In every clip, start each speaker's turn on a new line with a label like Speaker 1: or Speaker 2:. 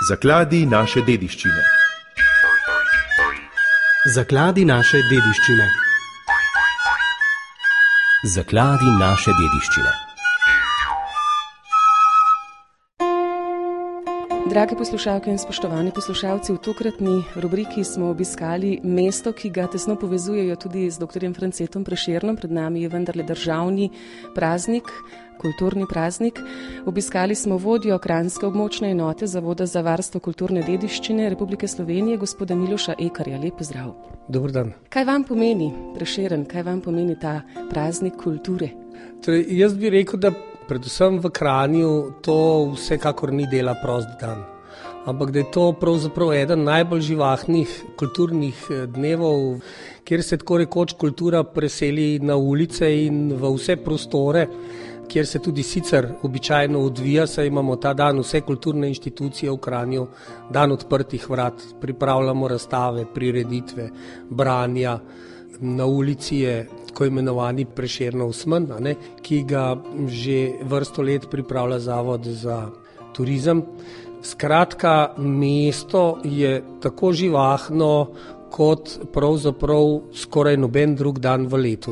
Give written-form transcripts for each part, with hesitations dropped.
Speaker 1: Zakladi naše dediščine.
Speaker 2: Zakladi naše dediščine.
Speaker 3: Zakladi naše dediščine.
Speaker 4: Drage poslušalke in spoštovani poslušalci, v tokratni rubriki smo obiskali mesto, ki ga tesno povezujejo tudi z dr. Francetom Prešernom. Pred nami je vendarle državni praznik, kulturni praznik. Obiskali smo vodjo Kranjske območne enote Zavoda za varstvo kulturne dediščine Republike Slovenije, gospoda Miloša Ekarja. Lep pozdrav.
Speaker 5: Dober dan.
Speaker 4: Kaj vam pomeni Prešeren, kaj vam pomeni ta praznik kulture?
Speaker 5: Torej, jaz bi rekel, da predvsem v Kranju to vsekakor ni dela prost dan, ampak da je to pravzaprav eden najbolj živahnih kulturnih dnevov, kjer se tako rekoč kultura preseli na ulice in v vse prostore, kjer se tudi sicer običajno odvija, saj imamo ta dan vse kulturne inštitucije v Kranju, dan odprtih vrat, pripravljamo razstave, prireditve, branja. Na ulici je tako imenovani Prešernov smen, ki ga že vrsto let pripravlja Zavod za turizem. Skratka, mesto je tako živahno kot pravzaprav skoraj noben drug dan v letu.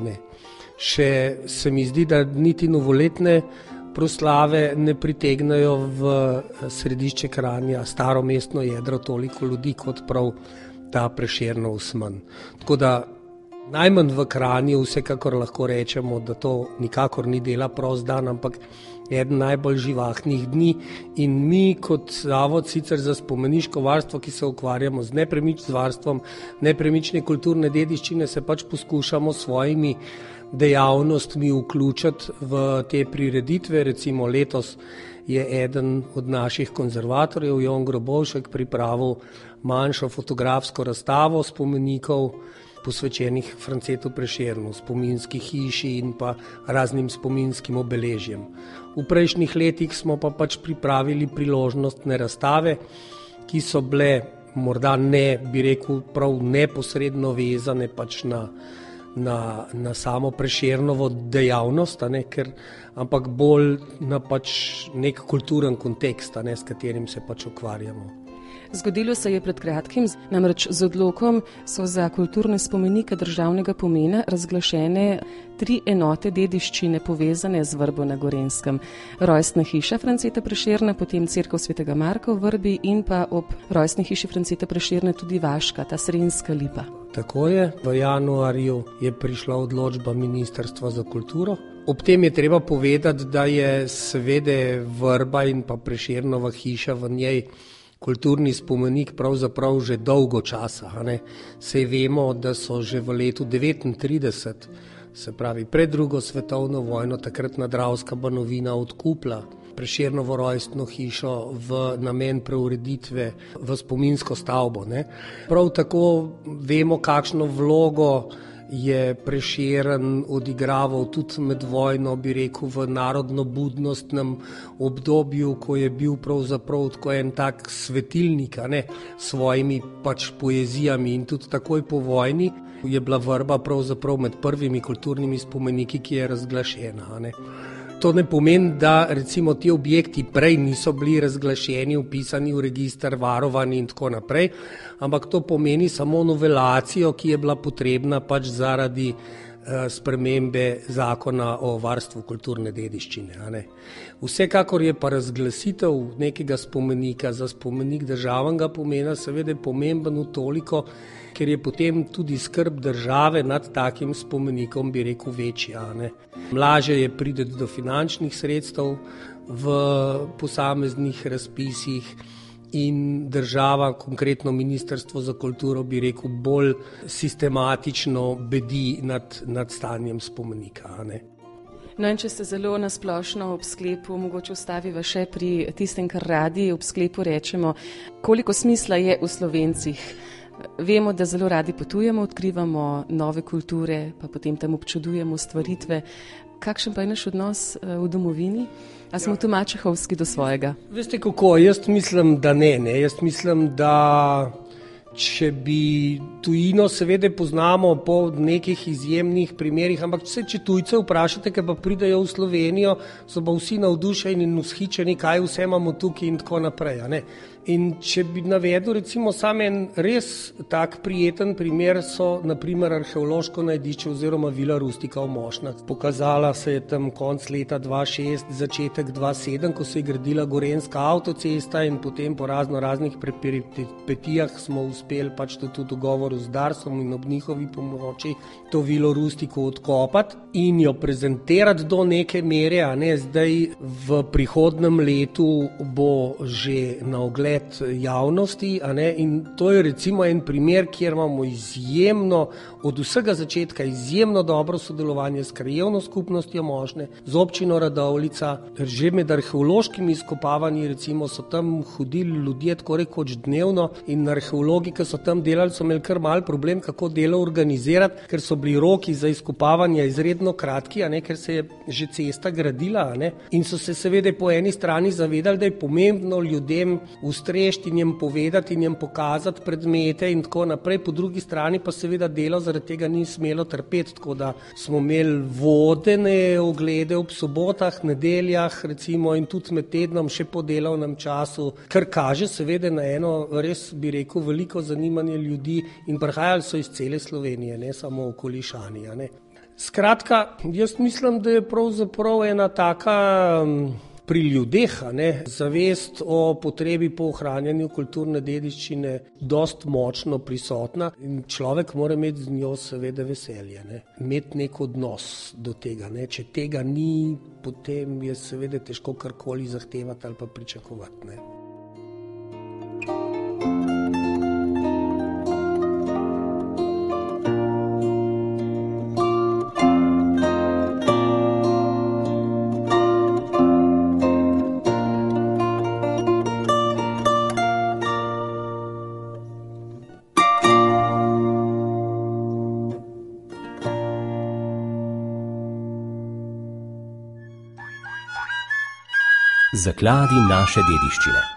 Speaker 5: Še se mi zdi, da niti novoletne proslave ne pritegnajo v središče Kranja, staro mestno jedro, toliko ljudi kot prav ta Prešernov smen. Tako da najmanj v Kranju vsekakor lahko rečemo, da to nikakor ni dela prost dan, ampak eden najbolj živahnih dni, in mi kot Zavod sicer za spomeniško varstvo, ki se ukvarjamo z varstvom nepremične kulturne dediščine, se pač poskušamo svojimi dejavnostmi vključiti v te prireditve. Recimo letos je eden od naših konzervatorjev, Jon Grobovšek, pripravil manjšo fotografsko razstavo spomenikov posvečenih Francetu Prešernu, spominski hiši in pa raznim spominskim obeležjem. V prejšnjih letih smo pa pač pripravili priložnostne razstave, ki so bile morda ne, bi rekel, prav neposredno vezane pač na samo Prešernovo dejavnost, ampak bolj na pač nek kulturen kontekst, s katerim se pač ukvarjamo.
Speaker 4: Zgodilo se je pred kratkim, namreč z odlokom so za kulturne spomenike državnega pomena razglašene 3 enote dediščine povezane z Vrbo na Gorenjskem. Rojstna hiša Franceta Prešerna, potem Cerkev svetega Marka v Vrbi in pa ob rojstni hiši Franceta Prešerna tudi vaška, ta Srenjska lipa.
Speaker 5: Tako je, v januarju je prišla odločba Ministrstva za kulturo. Ob tem je treba povedati, da je seveda Vrba in pa Prešernova hiša v njej kulturni spomenik pravzaprav že dolgo časa. Saj vemo, da so že v letu 1939, se pravi pred drugo svetovno vojno, takratna Dravska Banovina odkupila Prešernovo rojstno hišo v namen preureditve v spominsko stavbo. Prav tako vemo, kakšno vlogo je Prešeren odigraval tudi med vojno, bi rekel, v narodno-budnostnem obdobju, ko je bil pravzaprav tako en tak svetilnik, s svojimi pač poezijami, in tudi takoj po vojni je bila Vrba pravzaprav med prvimi kulturnimi spomeniki, ki je razglašena. To ne pomeni, da recimo ti objekti prej niso bili razglašeni, vpisani v register, varovani in tako naprej, ampak to pomeni samo novelacijo, ki je bila potrebna pač zaradi spremembe zakona o varstvu kulturne dediščine. Vsekakor je pa razglasitev nekega spomenika za spomenik državnega pomena seveda pomemben v toliko, ker je potem tudi skrb države nad takim spomenikom, bi rekel, večja. Lažje je priti do finančnih sredstev v posameznih razpisih in država, konkretno Ministrstvo za kulturo, bi rekel, bolj sistematično bedi nad stanjem spomenika.
Speaker 4: No, in če se zelo nasplošno ob sklepu mogoče ustaviva še pri tistem, kar radi ob sklepu rečemo, koliko smisla je v Slovencih. Vemo, da zelo radi potujemo, odkrivamo nove kulture, pa potem tam občudujemo stvaritve. Kakšen pa je naš odnos v domovini? A smo tu mačehovski do svojega?
Speaker 5: Veste kako, jaz mislim, da ne. Jaz mislim, da Če bi tujino, seveda poznamo po nekih izjemnih primerih, ampak če tujce vprašate, ki pa pridejo v Slovenijo, so pa vsi navdušeni in vzhičeni, kaj vse imamo tukaj in tako naprej. A ne? In če bi navedel recimo sam en res tak prijeten primer, so naprimer arheološko najdišče oziroma Vila Rustika v Mošnah. Pokazala se je tam konec leta 2006, začetek 2007, ko se je gradila gorenjska avtocesta in potem po raznih peripetijah smo uspeli pač tudi v dogovoru z Darsom in ob njihovi pomoči to Vilo Rustiko odkopati in jo prezentirati do neke mere, a ne, zdaj v prihodnjem letu bo že na ogled javnosti, a ne, in to je recimo en primer, kjer imamo izjemno, od vsega začetka izjemno dobro sodelovanje s krajevno skupnostjo Mošne, z občino Radovljica, že med arheološkimi izkopavanji recimo so tam hodili ljudje tako rekoč dnevno in arheologi, ki so tam delali, so imeli kar mal problem, kako delo organizirati, ker so bili roki za izkopavanje izredno kratki, a ne, ker se je že cesta gradila, a ne, in so se seveda po eni strani zavedali, da je pomembno ljudem ustrešti in jim povedati in jim pokazati predmete in tako naprej, po drugi strani pa seveda delo zaradi tega ni smelo trpeti, tako da smo imeli vodene oglede ob sobotah, nedeljah recimo in tudi med tednom še po delovnem času, kar kaže seveda na eno res bi rekel veliko zanimanje ljudi in prihajali so iz cele Slovenije, ne samo okolišani, a ne. Skratka, jaz mislim, da je pravzaprav ena taka pri ljudeh, a ne, zavest o potrebi po ohranjanju kulturne dediščine dost močno prisotna in človek mora imeti z njo seveda veselje, ne, imeti nek odnos do tega, ne, če tega ni, potem je seveda težko karkoli zahtevati ali pa pričakovati, ne.
Speaker 3: Zakladi naše dediščine.